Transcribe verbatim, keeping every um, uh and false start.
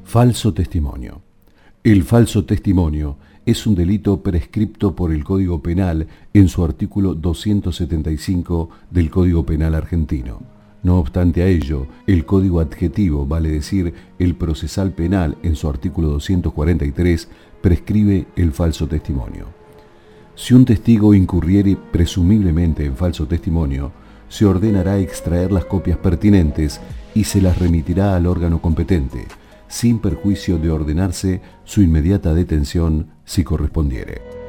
Falso testimonio. El falso testimonio es un delito prescripto por el Código Penal en su artículo doscientos setenta y cinco del Código Penal argentino. No obstante a ello, el Código Adjetivo, vale decir, el Procesal Penal, en su artículo doscientos cuarenta y tres, prescribe el falso testimonio. Si un testigo incurriere presumiblemente en falso testimonio, se ordenará extraer las copias pertinentes y se las remitirá al órgano competente, sin perjuicio de ordenarse su inmediata detención si correspondiere.